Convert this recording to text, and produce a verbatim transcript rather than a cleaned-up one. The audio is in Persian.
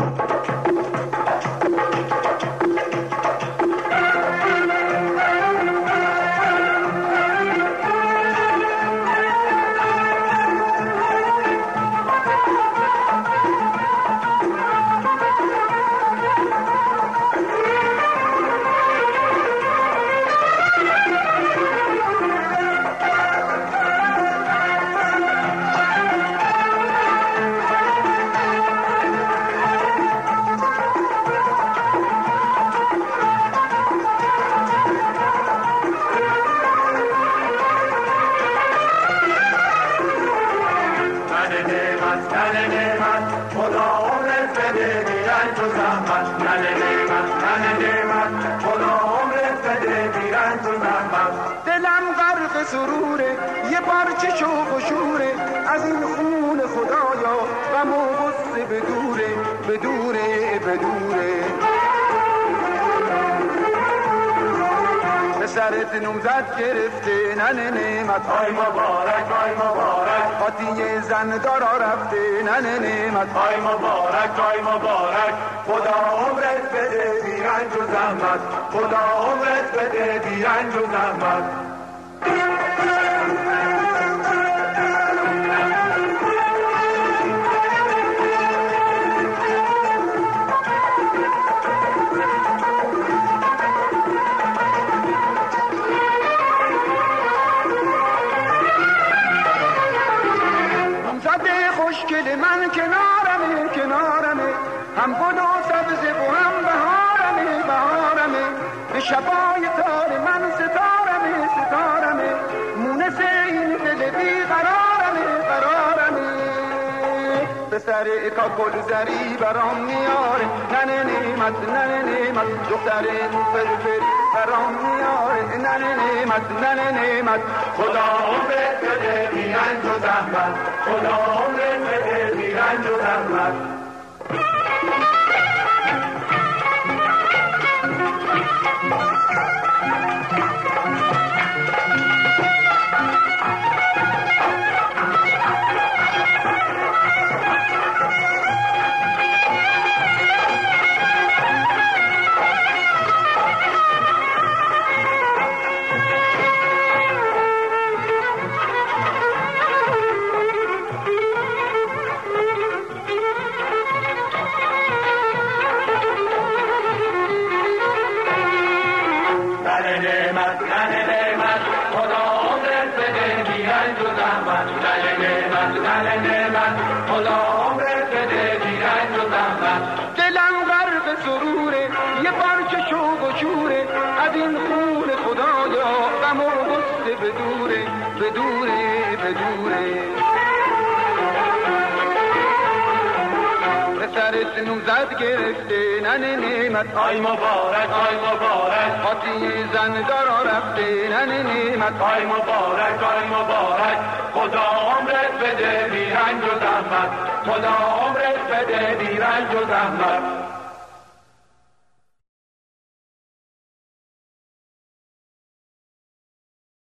دلم غرق سروره، یه پارچه شوق و شوره، از این خون خدایا غم و غصه بدوره بدوره بدوره. به سرت نوزد گرفته ننه نعمت های مبارک های مبارک، خاطی زن دارا رفته ننه نعمت های مبارک های مبارک. خدا عمرت بده بی رنج و زحمت، خدا عمرت بده بی رنج و زحمت. خوشگل من کنارمه کنارمه، هم گل و سبز و هم بهارمه بهارمه. به شبای تار من ستارمه ستارمه، مونس این دل بی قرارمه قرارمه. به سر کاکل زری برام میاره ننه نعمت ننه نعمت، دختر فرفری برام میاره ننه نعمت ننه نعمت. خدا عمرت بده بی رنج و زحمت، خدا عمرت بده بی رنج و زحمت. دلم غرق سروره، یه پارچه شوق و شوره، از این خون خدایا غم و غصه بدوره بدوره بدوره. به سرت نوزد گرفته ننه نعمت های مبارک های مبارک، خاطی زن دارا رفته ننه نعمت های مبارک های مبارک. خدا عمرت بده بی رنج و زحمت، خدا عمرت بده بی رنج و زحمت.